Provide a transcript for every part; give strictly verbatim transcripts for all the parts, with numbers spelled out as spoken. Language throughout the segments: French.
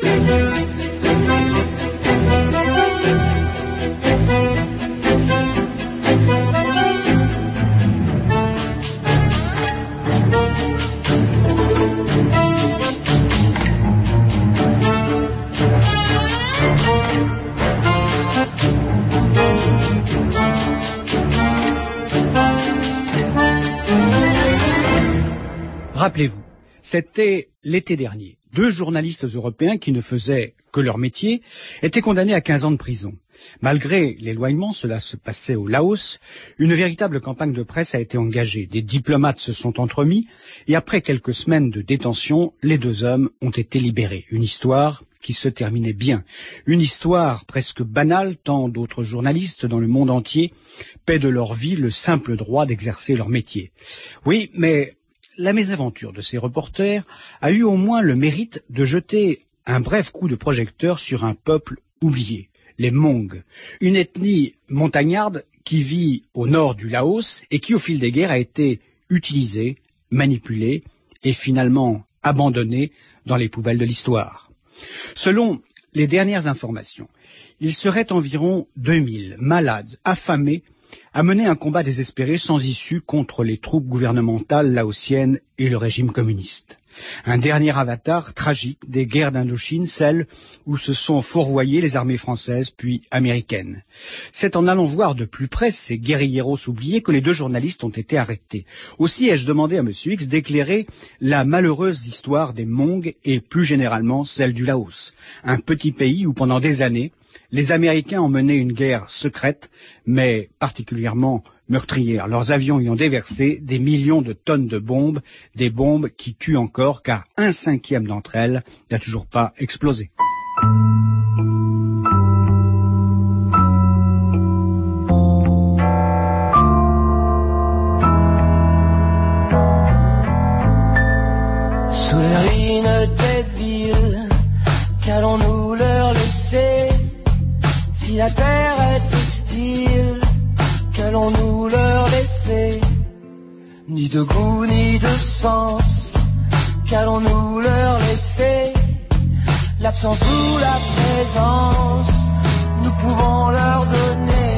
Rappelez-vous, c'était l'été dernier. Deux journalistes européens qui ne faisaient que leur métier étaient condamnés à quinze ans de prison. Malgré l'éloignement, cela se passait au Laos, une véritable campagne de presse a été engagée. Des diplomates se sont entremis et après quelques semaines de détention, les deux hommes ont été libérés. Une histoire qui se terminait bien. Une histoire presque banale tant d'autres journalistes dans le monde entier paient de leur vie le simple droit d'exercer leur métier. Oui, mais la mésaventure de ces reporters a eu au moins le mérite de jeter un bref coup de projecteur sur un peuple oublié, les Hmong, une ethnie montagnarde qui vit au nord du Laos et qui au fil des guerres a été utilisée, manipulée et finalement abandonnée dans les poubelles de l'histoire. Selon les dernières informations, il serait environ deux mille malades, affamés, à mener un combat désespéré sans issue contre les troupes gouvernementales laotiennes et le régime communiste. Un dernier avatar tragique des guerres d'Indochine, celles où se sont fourvoyées les armées françaises puis américaines. C'est en allant voir de plus près ces guérilleros oubliés que les deux journalistes ont été arrêtés. Aussi ai-je demandé à M. X d'éclairer la malheureuse histoire des Hmong et plus généralement celle du Laos, un petit pays où pendant des années, les Américains ont mené une guerre secrète, mais particulièrement meurtrière, leurs avions ayant déversé des millions de tonnes de bombes, des bombes qui tuent encore, car un cinquième d'entre elles n'a toujours pas explosé. Sous les ruines des villes, qu'allons-nous leur laisser? Si la terre est hostile, qu'allons-nous leur laisser? Ni de goût ni de sens, qu'allons-nous leur laisser? L'absence ou la présence, nous pouvons leur donner.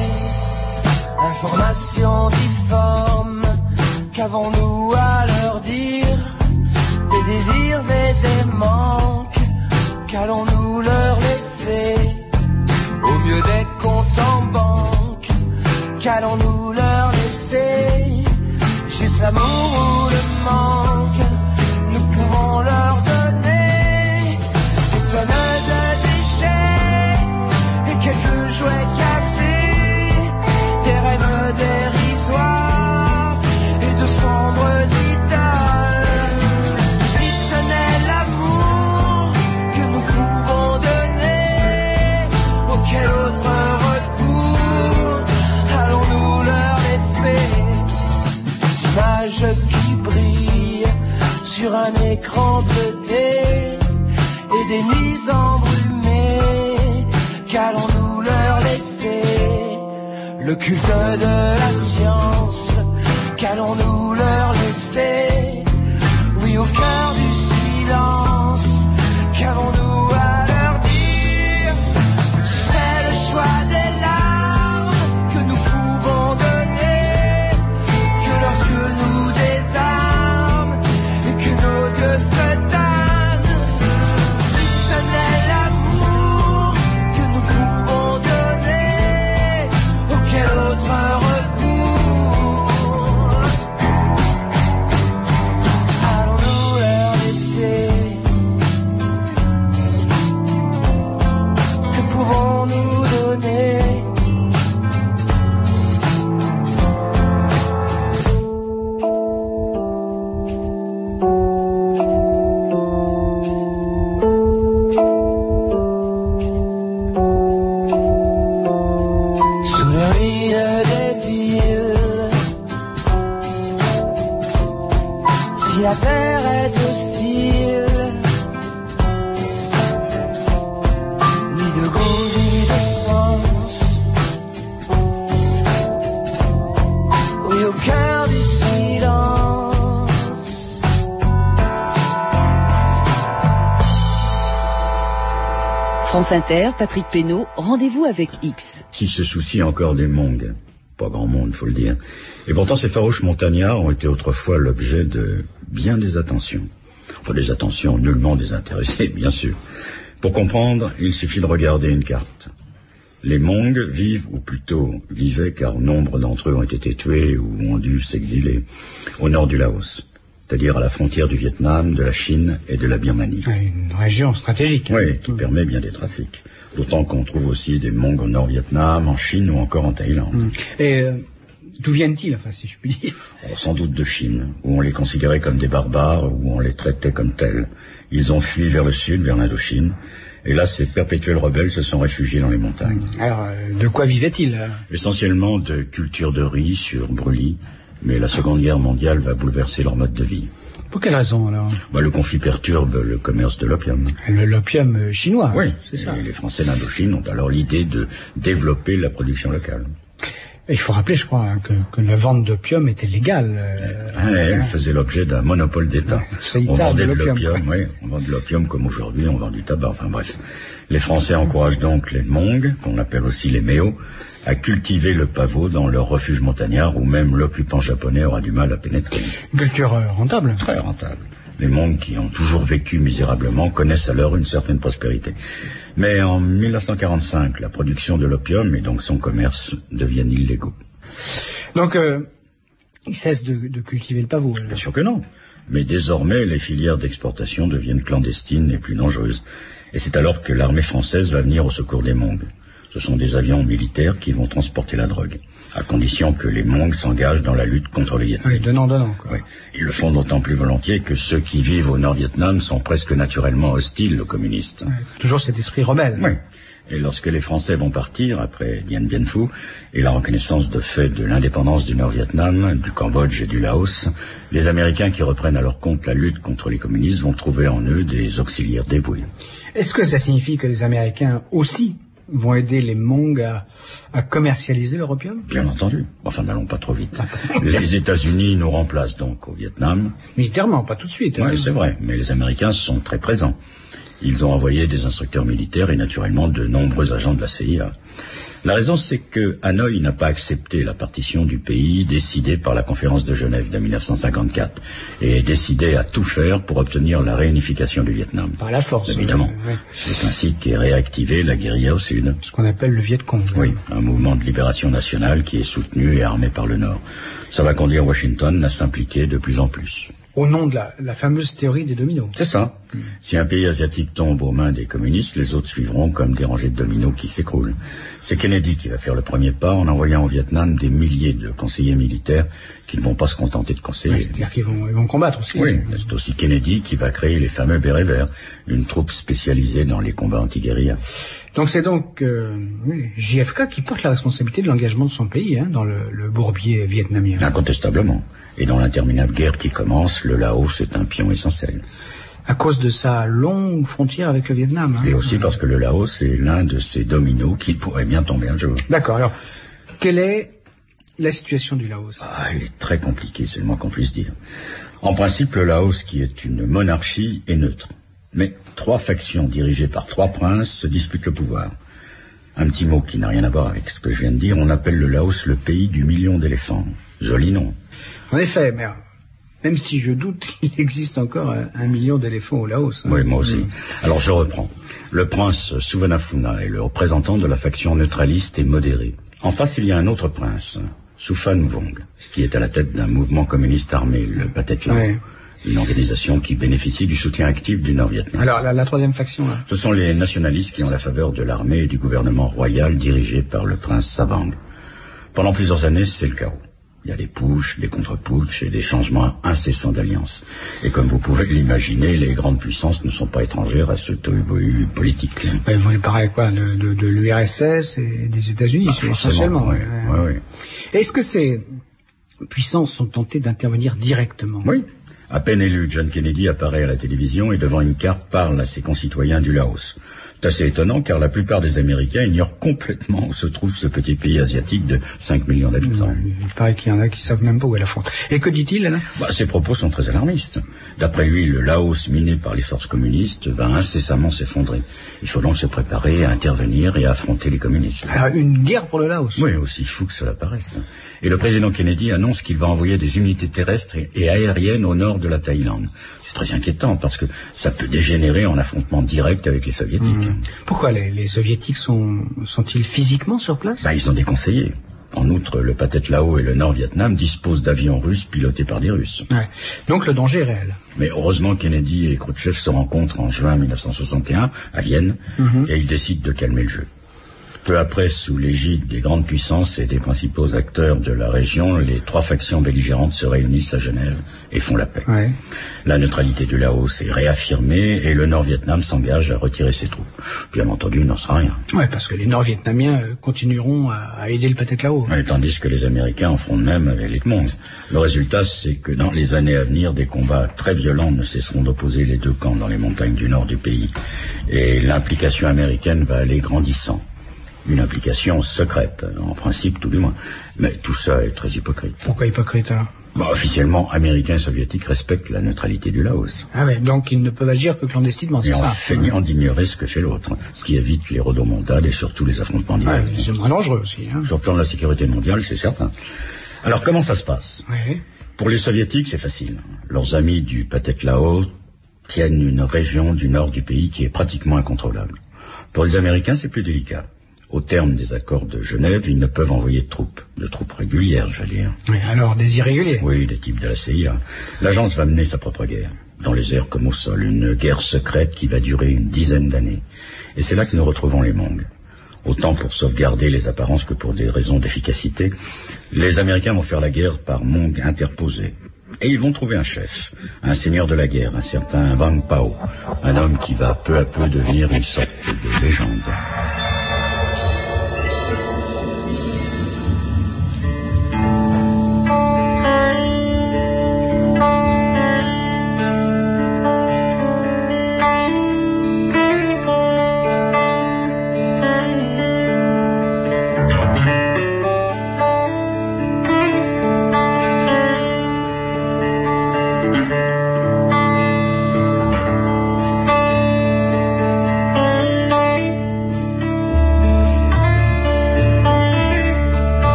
Information difforme, qu'avons-nous à leur dire? Des désirs et des manques, qu'allons-nous leur laisser? Au mieux des comptes en banque, qu'allons-nous leur laisser? Juste l'amour ou le manque, nous pouvons leur donner. Des tonnes de déchets et quelques jouets cassés, des rêves dérisoires et de sombres idoles. Si ce n'est l'amour que nous pouvons donner, quel autre recours allons-nous leur laisser? Images qui brillent sur un écran deux D et des nuits embrumées, qu'allons-nous leur laisser? Le culte de la science, qu'allons-nous leur laisser? Oui, au cœur du silence, qu'avons-nous à leur dire? C'est le choix des larmes que nous pouvons donner, que leurs yeux nous désarment et que nos dieux se tannent. Si ce n'est l'amour que nous pouvons donner, auquel autre recours? France Inter, Patrick Pénaud, rendez-vous avec X. Qui se soucie encore des Hmong? Pas grand monde, faut le dire. Et pourtant, ces farouches montagnards ont été autrefois l'objet de bien des attentions. Enfin, des attentions nullement désintéressées, bien sûr. Pour comprendre, il suffit de regarder une carte. Les Hmong vivent, ou plutôt vivaient, car nombre d'entre eux ont été tués ou ont dû s'exiler, au nord du Laos, c'est-à-dire à la frontière du Vietnam, de la Chine et de la Birmanie. Une région stratégique. Oui, qui permet bien des trafics. D'autant qu'on trouve aussi des Hmong au Nord-Vietnam, en Chine ou encore en Thaïlande. Et euh, d'où viennent-ils, enfin, si je puis dire? Oh, sans doute de Chine, où on les considérait comme des barbares, où on les traitait comme tels. Ils ont fui vers le sud, vers l'Indochine, et là, ces perpétuels rebelles se sont réfugiés dans les montagnes. Alors, euh, de quoi vivaient-ils hein? Essentiellement de culture de riz sur brûlis, mais la Seconde Guerre mondiale va bouleverser leur mode de vie. Pour quelle raison, alors? Bah, le conflit perturbe le commerce de l'opium. Le l'opium chinois. Oui, c'est ça. Et les Français d'Indochine ont alors l'idée de développer la production locale. Et il faut rappeler, je crois, hein, que, que la vente d'opium était légale. Euh, ah, elle faisait l'objet d'un monopole d'État. Ouais, on vendait de l'opium, ouais. oui. On vend de l'opium comme aujourd'hui, on vend du tabac, enfin bref. Les Français encouragent donc les Hmong, qu'on appelle aussi les Méos, à cultiver le pavot dans leur refuge montagnard où même l'occupant japonais aura du mal à pénétrer. Une culture euh, rentable. Très rentable. Les Hmong qui ont toujours vécu misérablement connaissent alors une certaine prospérité. Mais en mille neuf cent quarante-cinq, la production de l'opium et donc son commerce deviennent illégaux. Donc, euh, ils cessent de, de cultiver le pavot. Bien sûr que non. Mais désormais, les filières d'exportation deviennent clandestines et plus dangereuses. Et c'est alors que l'armée française va venir au secours des Hmong. Ce sont des avions militaires qui vont transporter la drogue, à condition que les Hmong s'engagent dans la lutte contre les Vietnamiens. Oui, donnant, donnant, quoi. Oui. Ils le font d'autant plus volontiers que ceux qui vivent au Nord-Vietnam sont presque naturellement hostiles aux communistes. Oui, toujours cet esprit rebelle. Oui. Et lorsque les Français vont partir, après Dien Bien Phu, et la reconnaissance de fait de l'indépendance du Nord-Vietnam, du Cambodge et du Laos, les Américains qui reprennent à leur compte la lutte contre les communistes vont trouver en eux des auxiliaires dévoués. Est-ce que ça signifie que les Américains aussi vont aider les Hmong à, à commercialiser leur opium? Bien entendu. Enfin, n'allons pas trop vite. Les États-Unis nous remplacent donc au Vietnam. Militairement, pas tout de suite. Oui, hein. c'est vrai, mais les Américains sont très présents. Ils ont envoyé des instructeurs militaires et naturellement de nombreux agents de la C I A. La raison, c'est que Hanoï n'a pas accepté la partition du pays décidée par la conférence de Genève de mille neuf cent cinquante-quatre et décidé à tout faire pour obtenir la réunification du Vietnam. Par la force. Évidemment. Euh, ouais. C'est ainsi qu'est réactivée la guérilla au sud. Ce qu'on appelle le Viet Cong. Oui, un mouvement de libération nationale qui est soutenu et armé par le Nord. Ça va conduire Washington à s'impliquer de plus en plus. Au nom de la, la fameuse théorie des dominos. C'est ça. Mmh. Si un pays asiatique tombe aux mains des communistes, les autres suivront comme des rangées de dominos qui s'écroulent. C'est Kennedy qui va faire le premier pas en envoyant au Vietnam des milliers de conseillers militaires qui ne vont pas se contenter de conseiller. Ouais, c'est-à-dire qu'ils vont, ils vont combattre aussi. Oui, c'est aussi Kennedy qui va créer les fameux bérets verts, une troupe spécialisée dans les combats anti-guérilla. Donc c'est donc euh, J F K qui porte la responsabilité de l'engagement de son pays hein, dans le, le bourbier vietnamien. Incontestablement. Et dans l'interminable guerre qui commence, le Laos est un pion essentiel. À cause de sa longue frontière avec le Vietnam. Hein. Et aussi parce que le Laos est l'un de ces dominos qui pourrait bien tomber un jour. D'accord. Alors, quelle est la situation du Laos? Ah, elle est très compliquée, c'est le moins qu'on puisse dire. En principe, le Laos, qui est une monarchie, est neutre. Mais trois factions dirigées par trois princes se disputent le pouvoir. Un petit mot qui n'a rien à voir avec ce que je viens de dire, on appelle le Laos le pays du million d'éléphants. Joli nom. En effet, mais même si je doute, il existe encore un, un million d'éléphants au Laos. Hein. Oui, moi aussi. Mmh. Alors je reprends. Le prince Suvarnabhumi est le représentant de la faction neutraliste et modérée. En face, il y a un autre prince, Suphanuvong, qui est à la tête d'un mouvement communiste armé, le Pathet Lao. Oui. Une organisation qui bénéficie du soutien actif du Nord-Vietnam. Alors, la, la troisième faction, là. Ce sont les nationalistes qui ont la faveur de l'armée et du gouvernement royal dirigé par le prince Savang. Pendant plusieurs années, c'est le chaos. Il y a des putschs, des contre-putschs et des changements incessants d'alliances. Et comme vous pouvez l'imaginer, les grandes puissances ne sont pas étrangères à ce tohu-bohu politique. Ben, vous voulez parler quoi de, de, de l'U R S S et des États-Unis, ah, essentiellement. Oui, oui, oui. Est-ce que ces puissances sont tentées d'intervenir directement? Oui. À peine élu, John Kennedy apparaît à la télévision et devant une carte parle à ses concitoyens du Laos. C'est assez étonnant car la plupart des Américains ignorent complètement où se trouve ce petit pays asiatique de cinq millions d'habitants. Il paraît qu'il y en a qui savent même pas où est la frontière. Et que dit-il, là? Bah, ses propos sont très alarmistes. D'après lui, le Laos miné par les forces communistes va incessamment s'effondrer. Il faut donc se préparer à intervenir et à affronter les communistes. Alors, une guerre pour le Laos? Oui, aussi fou que cela paraisse. Et le président Kennedy annonce qu'il va envoyer des unités terrestres et aériennes au nord de la Thaïlande. C'est très inquiétant parce que ça peut dégénérer en affrontement direct avec les soviétiques. Mmh. Pourquoi les, les soviétiques sont, sont-ils physiquement sur place? Bah, ils ont des conseillers. En outre, le Pathet Lao et le Nord-Vietnam disposent d'avions russes pilotés par des Russes. Ouais. Donc le danger est réel. Mais heureusement, Kennedy et Khrouchtchev se rencontrent en juin mille neuf cent soixante et un à Vienne, mmh. et ils décident de calmer le jeu. Peu après, sous l'égide des grandes puissances et des principaux acteurs de la région, les trois factions belligérantes se réunissent à Genève et font la paix. Ouais. La neutralité du Laos est réaffirmée et le Nord-Vietnam s'engage à retirer ses troupes. Bien entendu, il n'en sera rien. Oui, parce que les Nord-Vietnamiens continueront à, à aider le Pathet Lao. Ouais, tandis que les Américains en feront de même avec les Khmong. Le résultat, c'est que dans les années à venir, des combats très violents ne cesseront d'opposer les deux camps dans les montagnes du nord du pays. Et l'implication américaine va aller grandissant. Une implication secrète, en principe tout du moins. Mais tout ça est très hypocrite. Pourquoi hypocrite alors? Bah, officiellement, Américains et Soviétiques respectent la neutralité du Laos. Ah ouais, donc ils ne peuvent agir que clandestinement, c'est et ça? Et en feignant d'ignorer ce que fait l'autre, ce qui évite les rodomontades et surtout les affrontements directs. Ouais, c'est moins dangereux aussi. Hein. Sur le plan de la sécurité mondiale, c'est certain. Alors comment ça se passe? Ouais. Pour les Soviétiques, c'est facile. Leurs amis du Pathet Lao tiennent une région du nord du pays qui est pratiquement incontrôlable. Pour les Américains, c'est plus délicat. Au terme des accords de Genève, ils ne peuvent envoyer de troupes, de troupes régulières, je veux dire. Oui, alors des irréguliers. Oui, des types de la C I A. L'agence va mener sa propre guerre, dans les airs comme au sol, une guerre secrète qui va durer une dizaine d'années. Et c'est là que nous retrouvons les Hmong. Autant pour sauvegarder les apparences que pour des raisons d'efficacité, les Américains vont faire la guerre par Hmong interposés. Et ils vont trouver un chef, un seigneur de la guerre, un certain Vang Pao, un homme qui va peu à peu devenir une sorte de légende.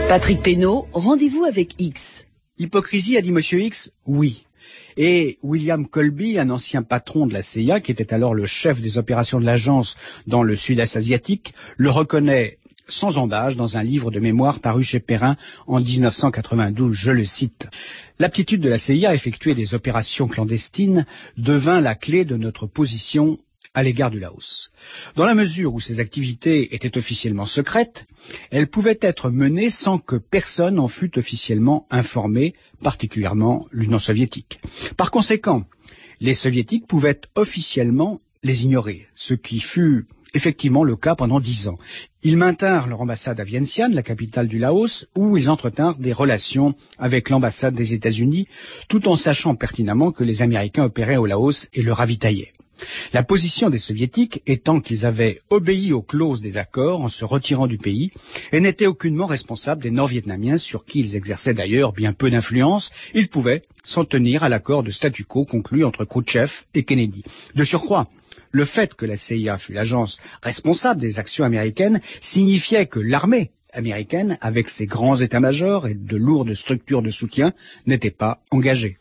Patrick Pénaud, rendez-vous avec X. Hypocrisie, a dit Monsieur X, oui. Et William Colby, un ancien patron de la C I A, qui était alors le chef des opérations de l'agence dans le sud-est asiatique, le reconnaît sans embâche dans un livre de mémoire paru chez Perrin en dix-neuf cent quatre-vingt-douze, je le cite. L'aptitude de la C I A à effectuer des opérations clandestines devint la clé de notre position à l'égard du Laos. Dans la mesure où ces activités étaient officiellement secrètes, elles pouvaient être menées sans que personne en fût officiellement informé, particulièrement l'Union soviétique. Par conséquent, les soviétiques pouvaient officiellement les ignorer, ce qui fut effectivement le cas pendant dix ans. Ils maintinrent leur ambassade à Vientiane, la capitale du Laos, où ils entretinrent des relations avec l'ambassade des États-Unis, tout en sachant pertinemment que les Américains opéraient au Laos et le ravitaillaient. La position des Soviétiques étant qu'ils avaient obéi aux clauses des accords en se retirant du pays et n'étaient aucunement responsables des Nord-Vietnamiens sur qui ils exerçaient d'ailleurs bien peu d'influence, ils pouvaient s'en tenir à l'accord de statu quo conclu entre Khrouchtchev et Kennedy. De surcroît, le fait que la C I A fût l'agence responsable des actions américaines signifiait que l'armée américaine, avec ses grands états-majors et de lourdes structures de soutien, n'était pas engagée.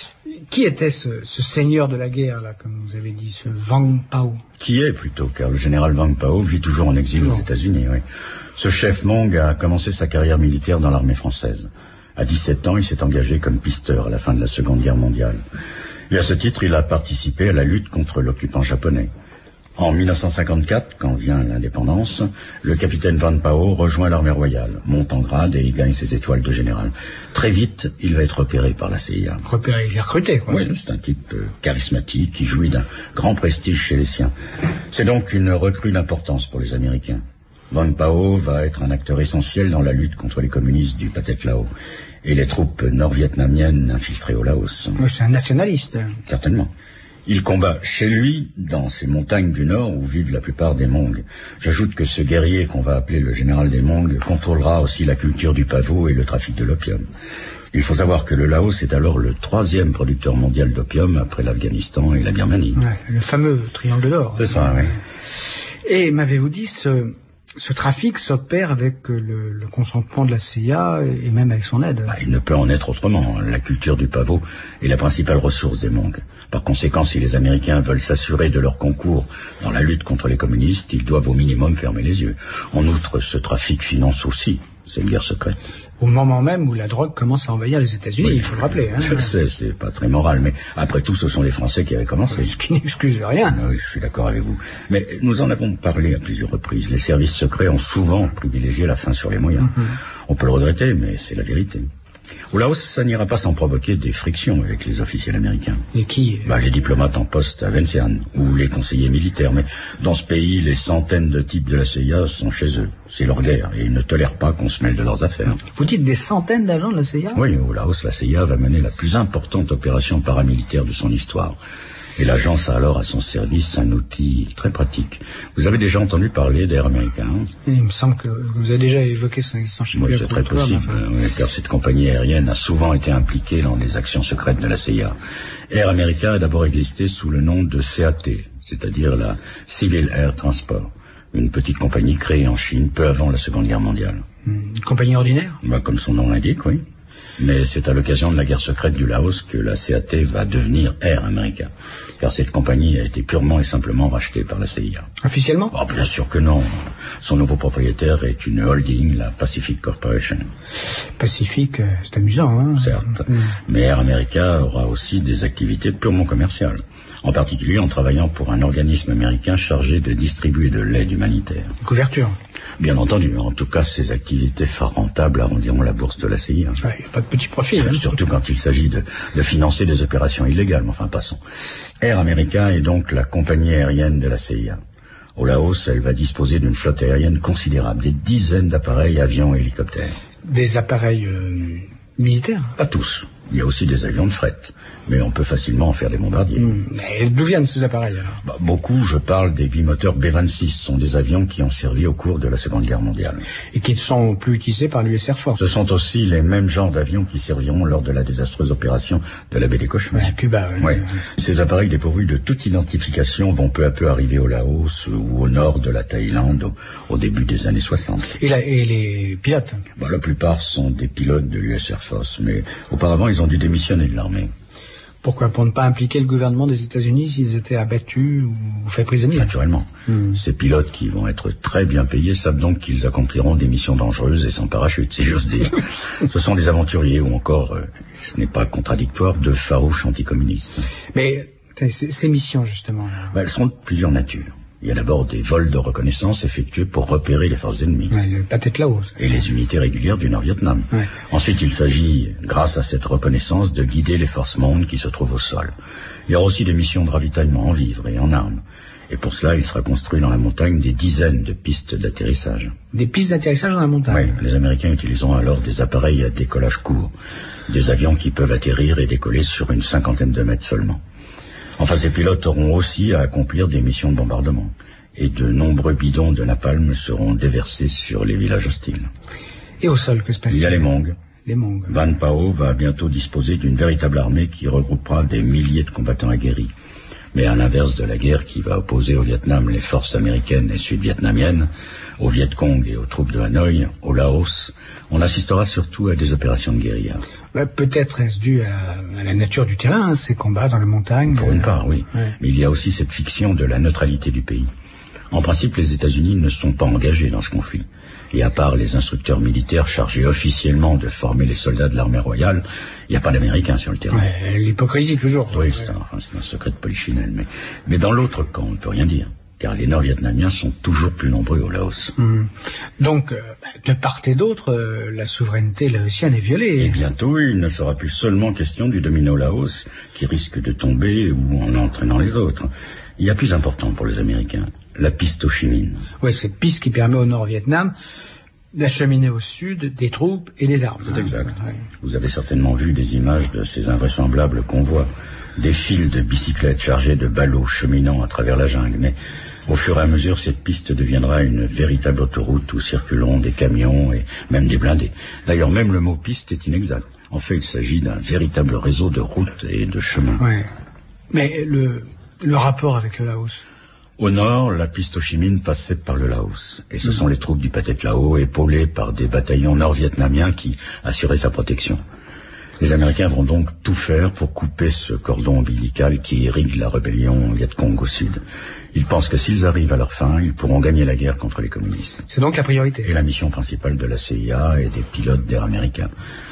Qui était ce, ce seigneur de la guerre, là, comme vous avez dit, ce Vang Pao? Qui est plutôt, car le général Vang Pao vit toujours en exil aux États-Unis. Oui. Ce chef Hmong a commencé sa carrière militaire dans l'armée française. À dix-sept ans, il s'est engagé comme pisteur à la fin de la Seconde Guerre mondiale. Et à ce titre, il a participé à la lutte contre l'occupant japonais. En mille neuf cent cinquante-quatre, quand vient l'indépendance, le capitaine Vang Pao rejoint l'armée royale, monte en grade et il gagne ses étoiles de général. Très vite, il va être repéré par la C I A. Repéré, il est recruté, quoi. Oui, c'est un type euh, charismatique qui jouit d'un grand prestige chez les siens. C'est donc une recrue d'importance pour les Américains. Vang Pao va être un acteur essentiel dans la lutte contre les communistes du Pathet Lao et les troupes nord-vietnamiennes infiltrées au Laos. Oui, c'est un nationaliste. Certainement. Il combat chez lui, dans ces montagnes du Nord où vivent la plupart des Hmong. J'ajoute que ce guerrier qu'on va appeler le général des Hmong contrôlera aussi la culture du pavot et le trafic de l'opium. Il faut savoir que le Laos est alors le troisième producteur mondial d'opium après l'Afghanistan et la Birmanie. Ouais, le fameux triangle d'or. C'est ça, oui. Et m'avez-vous dit, ce, ce trafic s'opère avec le, le consentement de la C I A et même avec son aide? Bah, il ne peut en être autrement. La culture du pavot est la principale ressource des Hmong. Par conséquent, si les Américains veulent s'assurer de leur concours dans la lutte contre les communistes, ils doivent au minimum fermer les yeux. En outre, ce trafic finance aussi cette guerre secrète. Au moment même où la drogue commence à envahir les États-Unis, oui, il faut le rappeler. Hein. Je sais, c'est pas très moral, mais après tout, ce sont les Français qui avaient commencé. Ce qui n'excuse rien. Ah oui, je suis d'accord avec vous. Mais nous en avons parlé à plusieurs reprises. Les services secrets ont souvent privilégié la fin sur les moyens. Mm-hmm. On peut le regretter, mais c'est la vérité. Au Laos, ça n'ira pas sans provoquer des frictions avec les officiels américains. Et qui bah, les diplomates en poste à Vientiane, ou les conseillers militaires. Mais dans ce pays, les centaines de types de la C I A sont chez eux. C'est leur guerre, et ils ne tolèrent pas qu'on se mêle de leurs affaires. Vous dites des centaines d'agents de la C I A? Oui, au Laos, la C I A va mener la plus importante opération paramilitaire de son histoire. Et l'agence a alors à son service un outil très pratique. Vous avez déjà entendu parler d'Air America, hein? Il me semble que vous avez déjà évoqué son existence chez Oui, c'est très possible, enfin... oui, car cette compagnie aérienne a souvent été impliquée dans les actions secrètes de la C I A. Air America a d'abord existé sous le nom de C A T, c'est-à-dire la Civil Air Transport, une petite compagnie créée en Chine peu avant la Seconde Guerre mondiale. Une compagnie ordinaire? Bah, comme son nom l'indique, oui. Mais c'est à l'occasion de la guerre secrète du Laos que la C A T va devenir Air America, car cette compagnie a été purement et simplement rachetée par la C I A. Officiellement? Oh, bien sûr que non. Son nouveau propriétaire est une holding, la Pacific Corporation. Pacific, c'est amusant, hein? Certes, mmh. Mais Air America aura aussi des activités purement commerciales, en particulier en travaillant pour un organisme américain chargé de distribuer de l'aide humanitaire. Couverture? Bien entendu, en tout cas, ces activités fort rentables arrondiront la bourse de la C I A. Il n'y a pas de petit profit. Hein. Surtout quand il s'agit de, de financer des opérations illégales, mais enfin passons. Air America est donc la compagnie aérienne de la C I A. Au Laos, elle va disposer d'une flotte aérienne considérable, des dizaines d'appareils, avions et hélicoptères. Des appareils euh, militaires? Pas tous. Il y a aussi des avions de fret, mais on peut facilement en faire des bombardiers. Mmh. Et d'où viennent ces appareils alors? Bah, beaucoup, je parle des bimoteurs B vingt-six, sont des avions qui ont servi au cours de la Seconde Guerre mondiale. Et qui ne sont plus utilisés par l'U S Air Force. Ce sont aussi les mêmes genres d'avions qui serviront lors de la désastreuse opération de la baie des Cauchemars. Ouais, Cuba, oui. Ouais. Ces appareils dépourvus de toute identification vont peu à peu arriver au Laos ou au nord de la Thaïlande au, au début des années soixante. Et, la, et les pilotes? Bah, la plupart sont des pilotes de l'U S Air Force, mais auparavant ils ont dû démissionner de l'armée. Pourquoi? Pour ne pas impliquer le gouvernement des États-Unis s'ils étaient abattus ou faits prisonniers? Naturellement. Mmh. Ces pilotes qui vont être très bien payés savent donc qu'ils accompliront des missions dangereuses et sans parachute, si j'ose dire. Ce sont des aventuriers ou encore, euh, ce n'est pas contradictoire, de farouches anticommunistes. Mais ces missions, justement... Bah, elles sont de plusieurs natures. Il y a d'abord des vols de reconnaissance effectués pour repérer les forces ennemies. Ouais, le Pathet Lao. Et les unités régulières du Nord-Vietnam. Ouais. Ensuite, il s'agit, grâce à cette reconnaissance, de guider les forces monde qui se trouvent au sol. Il y aura aussi des missions de ravitaillement en vivres et en armes. Et pour cela, il sera construit dans la montagne des dizaines de pistes d'atterrissage. Des pistes d'atterrissage dans la montagne? Oui, les Américains utiliseront alors des appareils à décollage court. Des avions qui peuvent atterrir et décoller sur une cinquantaine de mètres seulement. Enfin, ces pilotes auront aussi à accomplir des missions de bombardement. Et de nombreux bidons de napalm seront déversés sur les villages hostiles. Et au sol, que se passe-t-il? Il y a les Hmong. Les Hmong. Van Pao va bientôt disposer d'une véritable armée qui regroupera des milliers de combattants aguerris. Mais à l'inverse de la guerre qui va opposer au Vietnam les forces américaines et sud-vietnamiennes, au Viet Cong et aux troupes de Hanoï, au Laos, on assistera surtout à des opérations de guérilla. Bah, peut-être est-ce dû à la, à la nature du terrain, hein, ces combats dans les montagnes. Pour euh... une part, oui. Ouais. Mais il y a aussi cette fiction de la neutralité du pays. En principe, les États-Unis ne sont pas engagés dans ce conflit. Et à part les instructeurs militaires chargés officiellement de former les soldats de l'armée royale, il n'y a pas d'Américains sur le terrain. Ouais, l'hypocrisie, toujours. Oui, c'est un, enfin, c'est un secret de polichinelle. Mais, mais dans l'autre camp, on ne peut rien dire. Car les Nord-Vietnamiens sont toujours plus nombreux au Laos. Mmh. Donc, euh, de part et d'autre, euh, la souveraineté laotienne est violée. Et bientôt, il ne sera plus seulement question du domino Laos, qui risque de tomber ou en entraînant les autres. Il y a plus important pour les Américains, la piste Ho Chi Minh. Oui, cette piste qui permet au Nord-Vietnam d'acheminer au sud des troupes et des armes. C'est exact. Ouais. Vous avez certainement vu des images de ces invraisemblables convois, des files de bicyclettes chargées de ballots cheminant à travers la jungle. Mais au fur et à mesure, cette piste deviendra une véritable autoroute où circuleront des camions et même des blindés. D'ailleurs, même le mot piste est inexact. En fait, il s'agit d'un véritable réseau de routes et de chemins. Ouais. Mais le, le rapport avec le Laos? Au nord, la piste Ho Chi Minh passait par le Laos. Et ce mmh. sont les troupes du Pathet Lao, épaulées par des bataillons nord-vietnamiens qui assuraient sa protection. Les Américains vont donc tout faire pour couper ce cordon ombilical qui irrigue la rébellion Viet Cong au sud. Ils pensent que s'ils arrivent à leur fin, ils pourront gagner la guerre contre les communistes. C'est donc la priorité. Et la mission principale de la C I A et des pilotes d'air américains.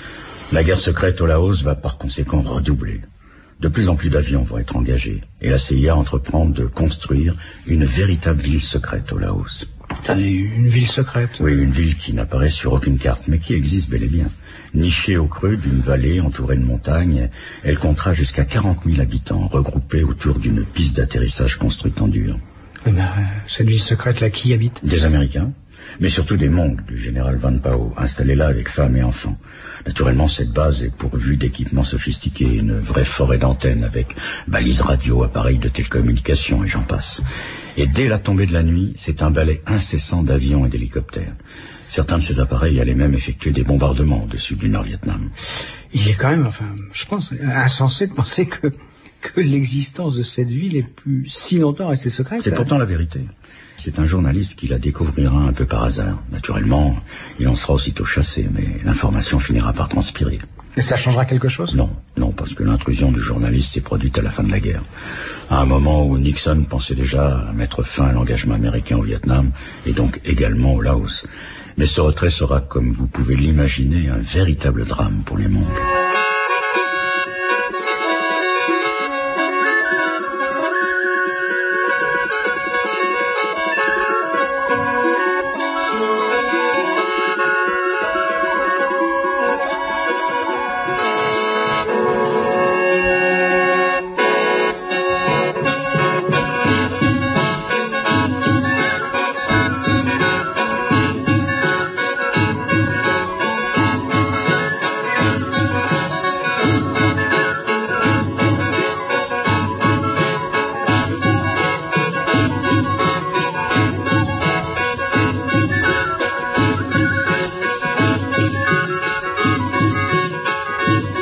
La guerre secrète au Laos va par conséquent redoubler. De plus en plus d'avions vont être engagés. Et la C I A entreprend de construire une véritable ville secrète au Laos. Une ville secrète? Oui, une ville qui n'apparaît sur aucune carte, mais qui existe bel et bien. Nichée au creux d'une vallée entourée de montagnes, elle comptera jusqu'à quarante mille habitants, regroupés autour d'une piste d'atterrissage construite en dur. Oui, mais cette ville secrète-là, qui y habite? Des Américains, mais surtout des Hmong du général Van Pao, installés là avec femmes et enfants. Naturellement, cette base est pourvue d'équipements sophistiqués, une vraie forêt d'antennes avec balises radio, appareils de télécommunication et j'en passe. Et dès la tombée de la nuit, c'est un balai incessant d'avions et d'hélicoptères. Certains de ces appareils allaient même effectuer des bombardements au-dessus du Nord-Vietnam. Il est quand même, enfin, je pense, insensé de penser que, que l'existence de cette ville est plus si longtemps restée secrète. C'est pourtant la vérité. C'est un journaliste qui la découvrira un peu par hasard. Naturellement, il en sera aussitôt chassé, mais l'information finira par transpirer. Et ça changera quelque chose? Non, non, parce que l'intrusion du journaliste s'est produite à la fin de la guerre. À un moment où Nixon pensait déjà à mettre fin à l'engagement américain au Vietnam, et donc également au Laos. Mais ce retrait sera, comme vous pouvez l'imaginer, un véritable drame pour les Hmong.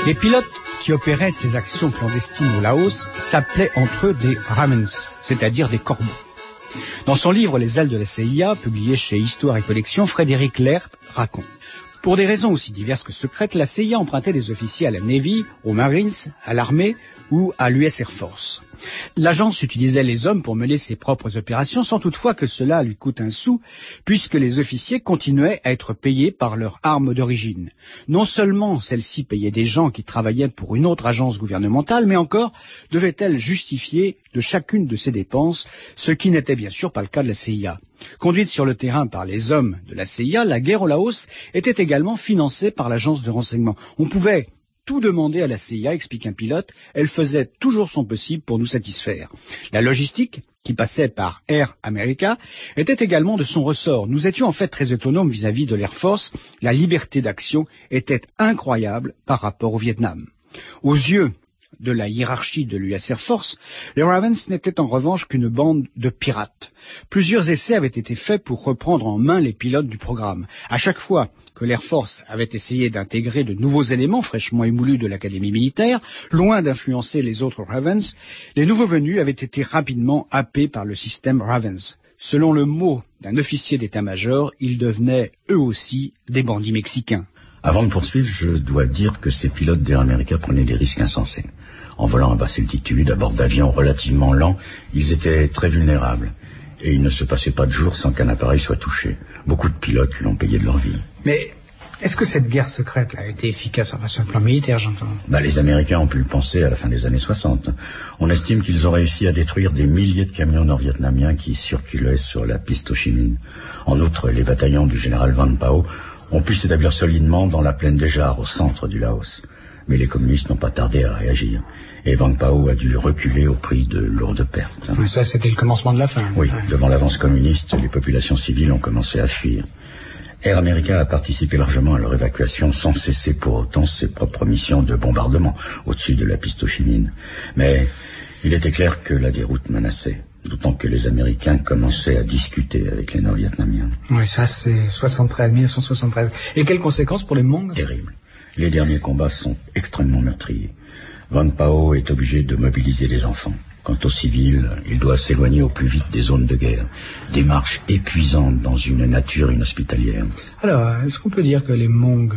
Les pilotes qui opéraient ces actions clandestines au Laos s'appelaient entre eux des Ravens, c'est-à-dire des corbeaux. Dans son livre Les ailes de la C I A, publié chez Histoire et Collection, Frédéric Lert raconte: pour des raisons aussi diverses que secrètes, la C I A empruntait des officiers à la Navy, aux Marines, à l'armée ou à l'U S Air Force. L'agence utilisait les hommes pour mener ses propres opérations sans toutefois que cela lui coûte un sou, puisque les officiers continuaient à être payés par leur arme d'origine. Non seulement celle-ci payait des gens qui travaillaient pour une autre agence gouvernementale, mais encore devait-elle justifier de chacune de ses dépenses, ce qui n'était bien sûr pas le cas de la C I A. Conduite sur le terrain par les hommes de la C I A, la guerre au Laos était également financée par l'agence de renseignement. On pouvait tout demander à la C I A, explique un pilote, elle faisait toujours son possible pour nous satisfaire. La logistique, qui passait par Air America, était également de son ressort. Nous étions en fait très autonomes vis-à-vis de l'Air Force. La liberté d'action était incroyable par rapport au Vietnam. Aux yeux de la hiérarchie de l'U S Air Force, les Ravens n'étaient en revanche qu'une bande de pirates. Plusieurs essais avaient été faits pour reprendre en main les pilotes du programme. À chaque fois que l'Air Force avait essayé d'intégrer de nouveaux éléments fraîchement émoulus de l'académie militaire, loin d'influencer les autres Ravens, les nouveaux venus avaient été rapidement happés par le système Ravens. Selon le mot d'un officier d'état-major, ils devenaient eux aussi des bandits mexicains. Avant de poursuivre, je dois dire que ces pilotes d'Air America prenaient des risques insensés. En volant à basse altitude, à bord d'avions relativement lents, ils étaient très vulnérables. Et il ne se passait pas de jour sans qu'un appareil soit touché. Beaucoup de pilotes l'ont payé de leur vie. Mais est-ce que cette guerre secrète là, a été efficace, enfin sur le plan militaire, j'entends? Bah, les Américains ont pu le penser à la fin des années soixante. On estime qu'ils ont réussi à détruire des milliers de camions nord-vietnamiens qui circulaient sur la piste Ho Chi Minh. En outre, les bataillons du général Vang Pao ont pu s'établir solidement dans la plaine des Jars, au centre du Laos. Mais les communistes n'ont pas tardé à réagir. Et Vang Pao a dû reculer au prix de lourdes pertes. Mais ça, c'était le commencement de la fin. Oui, ouais. Devant l'avance communiste, les populations civiles ont commencé à fuir. Air America a participé largement à leur évacuation sans cesser pour autant ses propres missions de bombardement au-dessus de la piste Ho Chi Minh. Mais il était clair que la déroute menaçait. D'autant que les Américains commençaient à discuter avec les Nord-Vietnamiens. Oui, ça c'est soixante-treize, mille neuf cent soixante-treize. Et quelles conséquences pour les Hmong? Terrible. Les derniers combats sont extrêmement meurtriers. Vang Pao est obligé de mobiliser les enfants. Quant aux civils, ils doivent s'éloigner au plus vite des zones de guerre. Des marches épuisantes dans une nature inhospitalière. Alors, est-ce qu'on peut dire que les Hmong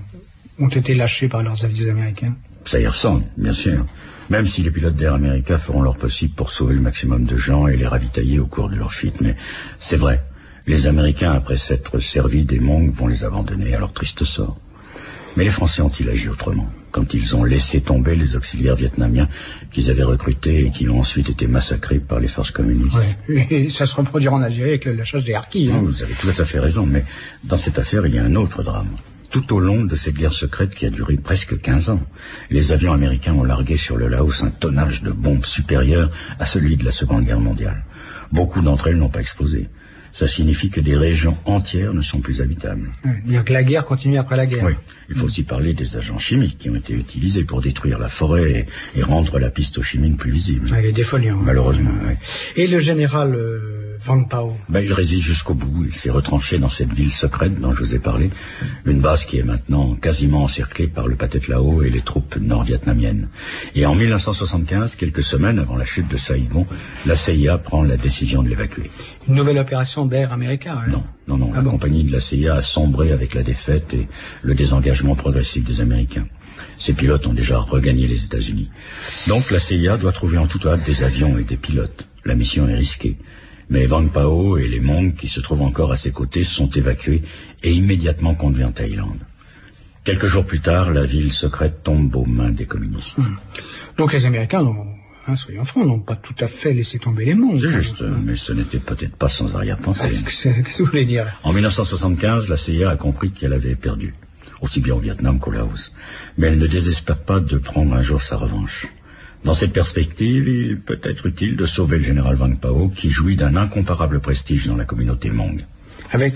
ont été lâchés par leurs alliés américains? Ça y ressemble, bien sûr. Même si les pilotes d'Air America feront leur possible pour sauver le maximum de gens et les ravitailler au cours de leur fuite. Mais c'est vrai, les Américains, après s'être servis des Hmong, vont les abandonner à leur triste sort. Mais les Français ont-ils agi autrement, quand ils ont laissé tomber les auxiliaires vietnamiens qu'ils avaient recrutés et qui ont ensuite été massacrés par les forces communistes? Oui, et ça se reproduira en Algérie avec le lâchage des harkis. Hein. Vous avez tout à fait raison, mais dans cette affaire, il y a un autre drame. Tout au long de cette guerre secrète qui a duré presque quinze ans, les avions américains ont largué sur le Laos un tonnage de bombes supérieur à celui de la Seconde Guerre mondiale. Beaucoup d'entre elles n'ont pas explosé. Ça signifie que des régions entières ne sont plus habitables. Oui, dire que la guerre continue après la guerre. Oui, il faut aussi parler des agents chimiques qui ont été utilisés pour détruire la forêt et, et rendre la piste Ho Chi Minh plus visible. Oui, les défoliants. Malheureusement, oui. oui. Et le général euh, Vang Pao? Ben, il résiste jusqu'au bout. Il s'est retranché dans cette ville secrète dont je vous ai parlé. Une base qui est maintenant quasiment encerclée par le Pathet Lao et les troupes nord-vietnamiennes. Et en mille neuf cent soixante-quinze, quelques semaines avant la chute de Saïgon, la C I A prend la décision de l'évacuer. Une nouvelle opération d'Air America? Non, non, non. Ah la bon. compagnie de la C I A a sombré avec la défaite et le désengagement progressif des Américains. Ces pilotes ont déjà regagné les États-Unis. Donc la C I A doit trouver en toute hâte des avions et des pilotes. La mission est risquée. Mais Vang Pao et les Hmong qui se trouvent encore à ses côtés sont évacués et immédiatement conduits en Thaïlande. Quelques jours plus tard, la ville secrète tombe aux mains des communistes. Hum. Donc les Américains n'ont, hein, soyons francs, n'ont pas tout à fait laissé tomber les Hmong. C'est juste, mais ce n'était peut-être pas sans arrière-pensée. Ah, qu'est-ce que vous voulez dire? En mille neuf cent soixante-quinze, la C I A a compris qu'elle avait perdu, aussi bien au Vietnam qu'au Laos. Mais elle ne désespère pas de prendre un jour sa revanche. Dans cette perspective, il peut être utile de sauver le général Vang Pao, qui jouit d'un incomparable prestige dans la communauté Hmong. Avec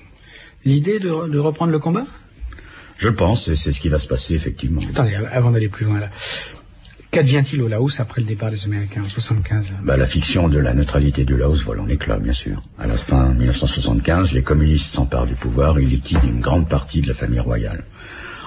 l'idée de, de reprendre le combat? Je pense, et c'est ce qui va se passer effectivement. Attendez, avant d'aller plus loin là. Qu'advient-il au Laos après le départ des Américains en soixante-quinze? Bah, la fiction de la neutralité du Laos vole en éclats, bien sûr. À la fin mille neuf cent soixante-quinze, les communistes s'emparent du pouvoir et liquident une grande partie de la famille royale.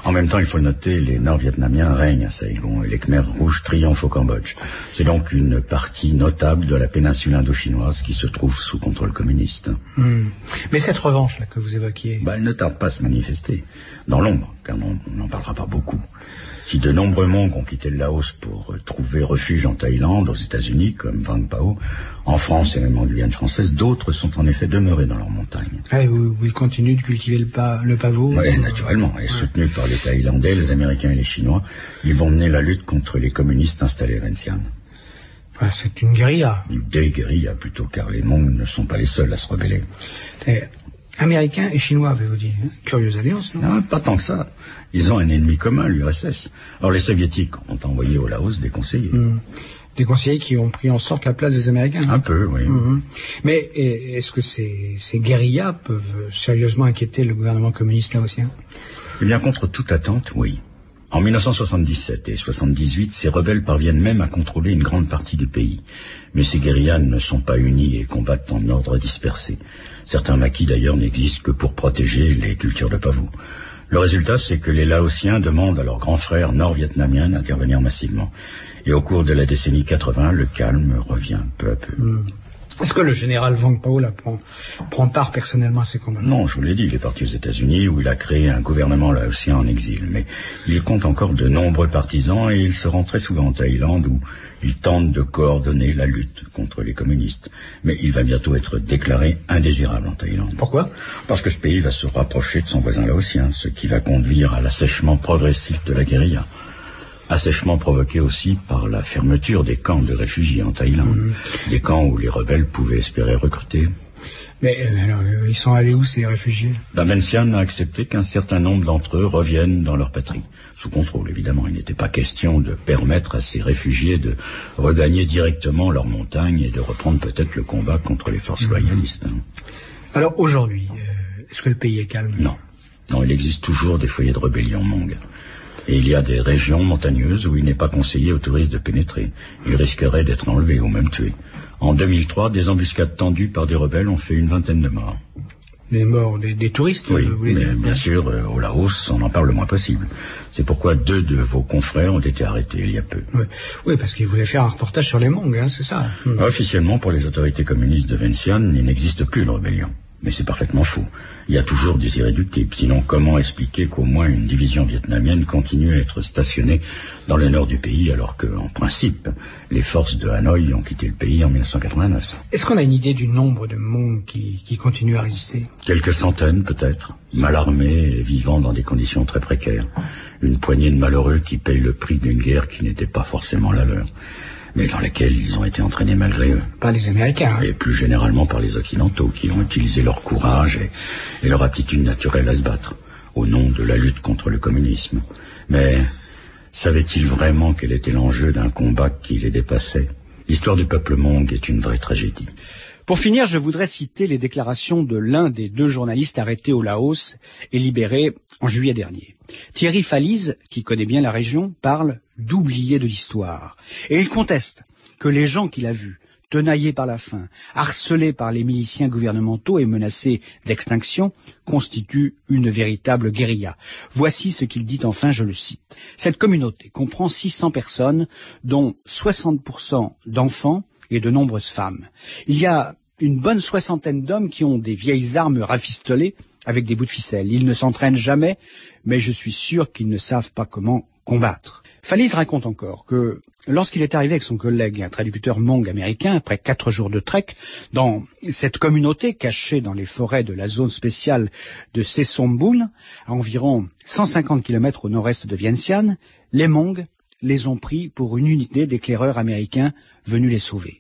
En même temps, il faut le noter, les Nord-Vietnamiens règnent à Saigon et les Khmers rouges triomphent au Cambodge. C'est donc une partie notable de la péninsule indo-chinoise qui se trouve sous contrôle communiste. Mmh. Mais cette revanche là que vous évoquiez... Bah, elle ne tarde pas à se manifester, dans l'ombre, car on n'en parlera pas beaucoup. Si de nombreux Mongs ont quitté le Laos pour trouver refuge en Thaïlande, aux États-Unis, comme Vang Pao, en France et même en Guyane française, d'autres sont en effet demeurés dans leurs montagnes. Ah, où, où ils continuent de cultiver le, pa le pavot. Oui, euh, naturellement. Et ouais. Soutenus par les Thaïlandais, les Américains et les Chinois, ils vont mener la lutte contre les communistes installés à Vientiane. Enfin, c'est une guérilla. Des guérillas plutôt, car les Mongs ne sont pas les seuls à se rebeller. Et Américains et Chinois, avez-vous dit, hein? Curieuse alliance, non? Non, pas tant que ça. Ils ont un ennemi commun, l'U R S S. Alors les Soviétiques ont envoyé au Laos des conseillers. Mmh. Des conseillers qui ont pris en sorte la place des Américains. Un peu, oui. Mmh. Mais est-ce que ces, ces guérillas peuvent sérieusement inquiéter le gouvernement communiste laotien? Eh bien, contre toute attente, oui. En mille neuf cent soixante-dix-sept et soixante-dix-huit, ces rebelles parviennent même à contrôler une grande partie du pays. Mais ces guérillas ne sont pas unis et combattent en ordre dispersé. Certains maquis, d'ailleurs, n'existent que pour protéger les cultures de pavot. Le résultat, c'est que les Laotiens demandent à leurs grands frères nord-vietnamiens d'intervenir massivement. Et au cours de la décennie quatre-vingts, le calme revient peu à peu. Mmh. Est-ce que le général Vang Pao là, prend, prend part personnellement à ces combats? Non, je vous l'ai dit, il est parti aux États-Unis où il a créé un gouvernement laotien en exil. Mais il compte encore de nombreux partisans et il se rend très souvent en Thaïlande où il tente de coordonner la lutte contre les communistes. Mais il va bientôt être déclaré indésirable en Thaïlande. Pourquoi? Parce que ce pays va se rapprocher de son voisin laotien, ce qui va conduire à l'assèchement progressif de la guérilla. Assèchement provoqué aussi par la fermeture des camps de réfugiés en Thaïlande. Mmh. Des camps où les rebelles pouvaient espérer recruter. Mais euh, alors, euh, ils sont allés où, ces réfugiés? La Vientiane a accepté qu'un certain nombre d'entre eux reviennent dans leur patrie. Sous contrôle, évidemment. Il n'était pas question de permettre à ces réfugiés de regagner directement leur montagne et de reprendre peut-être le combat contre les forces mmh. loyalistes. Hein. Alors, aujourd'hui, euh, est-ce que le pays est calme? Non. Non, il existe toujours des foyers de rébellion Hmong. Et il y a des régions montagneuses où il n'est pas conseillé aux touristes de pénétrer. Ils risqueraient d'être enlevés ou même tués. En deux mille trois, des embuscades tendues par des rebelles ont fait une vingtaine de morts. Des morts, des, des touristes? Oui, vous voulez mais dire? bien sûr, euh, au Laos, on en parle le moins possible. C'est pourquoi deux de vos confrères ont été arrêtés il y a peu. Oui, oui, parce qu'ils voulaient faire un reportage sur les Mongs, hein, c'est ça. Mmh. Officiellement, pour les autorités communistes de Vientiane, il n'existe plus de rébellion. Mais c'est parfaitement faux. Il y a toujours des irréductibles. Sinon, comment expliquer qu'au moins une division vietnamienne continue à être stationnée dans le nord du pays, alors que, en principe, les forces de Hanoï ont quitté le pays en mille neuf cent quatre-vingt-neuf? Est-ce qu'on a une idée du nombre de Mongs qui, qui continuent à résister? Quelques centaines, peut-être, mal armés et vivant dans des conditions très précaires. Une poignée de malheureux qui payent le prix d'une guerre qui n'était pas forcément la leur, mais dans laquelle ils ont été entraînés malgré eux. Pas les Américains. Hein. Et plus généralement par les Occidentaux, qui ont utilisé leur courage et, et leur aptitude naturelle à se battre, au nom de la lutte contre le communisme. Mais savaient-ils vraiment quel était l'enjeu d'un combat qui les dépassait? L'histoire du peuple Hmong est une vraie tragédie. Pour finir, je voudrais citer les déclarations de l'un des deux journalistes arrêtés au Laos et libérés en juillet dernier. Thierry Falise, qui connaît bien la région, parle d'oubliés de l'histoire. Et il conteste que les gens qu'il a vus, tenaillés par la faim, harcelés par les miliciens gouvernementaux et menacés d'extinction, constituent une véritable guérilla. Voici ce qu'il dit enfin, je le cite. Cette communauté comprend six cents personnes, dont soixante pour cent d'enfants et de nombreuses femmes. Il y a une bonne soixantaine d'hommes qui ont des vieilles armes rafistolées avec des bouts de ficelle. Ils ne s'entraînent jamais, mais je suis sûr qu'ils ne savent pas comment combattre. Falise raconte encore que lorsqu'il est arrivé avec son collègue, un traducteur Hmong américain, après quatre jours de trek, dans cette communauté cachée dans les forêts de la zone spéciale de Se Som Bun, à environ cent cinquante kilomètres au nord-est de Vientiane, les Hmong les ont pris pour une unité d'éclaireurs américains venus les sauver.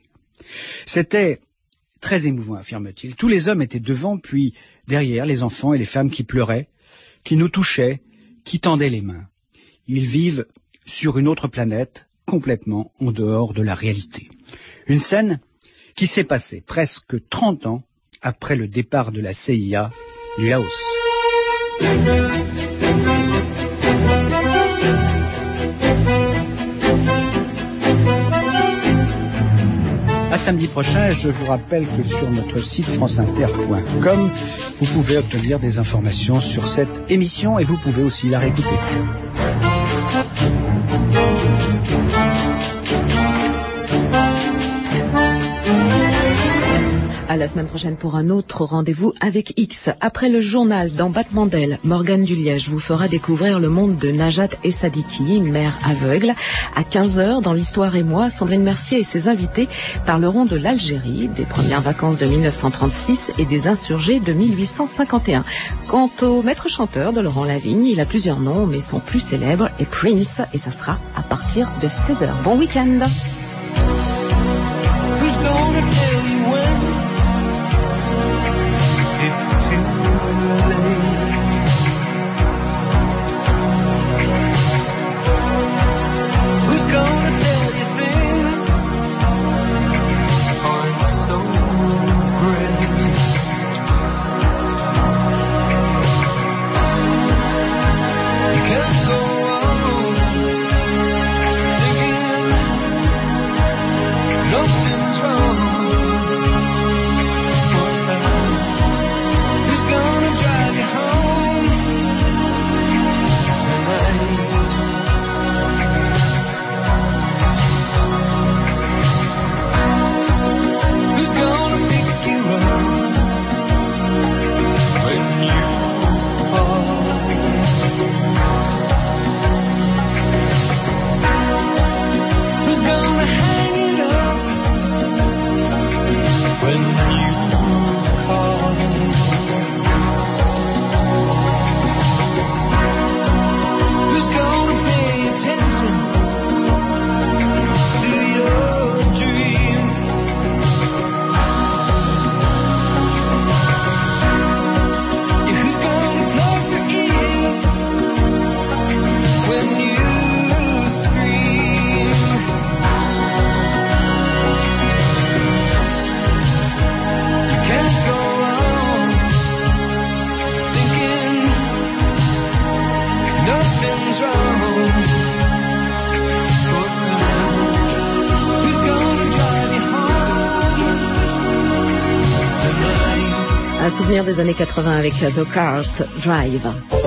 C'était très émouvant, affirme-t-il. Tous les hommes étaient devant, puis derrière, les enfants et les femmes qui pleuraient, qui nous touchaient, qui tendaient les mains. Ils vivent sur une autre planète, complètement en dehors de la réalité. Une scène qui s'est passée presque trente ans après le départ de la C I A du Laos. À samedi prochain, je vous rappelle que sur notre site franceinter point com, vous pouvez obtenir des informations sur cette émission et vous pouvez aussi la réécouter. À la semaine prochaine pour un autre rendez-vous avec X. Après le journal dans Battement d'ailes, Morgane Duliège vous fera découvrir le monde de Najat Essadiki, mère aveugle. À quinze heures, dans l'Histoire et moi, Sandrine Mercier et ses invités parleront de l'Algérie, des premières vacances de mille neuf cent trente-six et des insurgés de mille huit cent cinquante et un. Quant au maître chanteur de Laurent Lavigne, il a plusieurs noms, mais son plus célèbre est Prince, et ça sera à partir de seize heures. Bon week-end. It's too late. Who's gonna tell you things aren't so great? You can't go on thinking nothing's wrong. Drive you home tonight. Who's gonna pick you up when you fall? Who's gonna hang it up when you call? Un souvenir des années quatre-vingts avec The Cars Drive.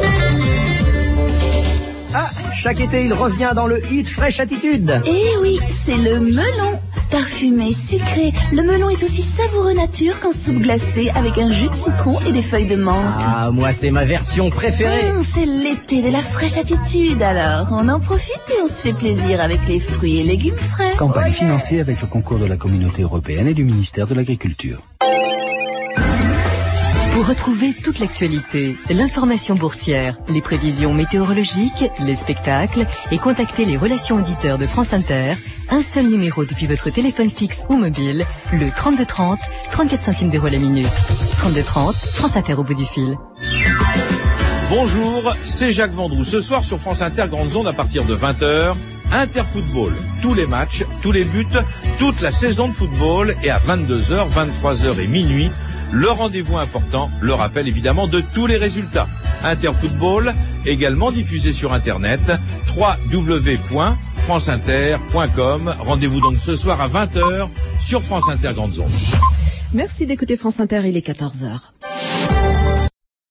Ah, chaque été, il revient dans le hit Fresh Attitude. Eh oui, c'est le melon. Parfumé, sucré, le melon est aussi savoureux nature qu'en soupe glacée avec un jus de citron et des feuilles de menthe. Ah, moi, c'est ma version préférée. Mmh, c'est l'été de la Fresh Attitude, alors on en profite et on se fait plaisir avec les fruits et légumes frais. Campagne financée avec le concours de la Communauté européenne et du ministère de l'Agriculture. Pour retrouver toute l'actualité, l'information boursière, les prévisions météorologiques, les spectacles et contacter les relations auditeurs de France Inter, un seul numéro depuis votre téléphone fixe ou mobile, le trente-deux trente, trente-quatre centimes d'euros la minute. trente-deux trente, France Inter au bout du fil. Bonjour, c'est Jacques Vendroux. Ce soir sur France Inter Grande Onde à partir de vingt heures, Interfootball. Tous les matchs, tous les buts, toute la saison de football et à vingt-deux heures, vingt-trois heures et minuit, le rendez-vous important, le rappel évidemment de tous les résultats. Interfootball, également diffusé sur Internet, w w w point france inter point com. Rendez-vous donc ce soir à vingt heures sur France Inter Grandes Ondes. Merci d'écouter France Inter, il est quatorze heures.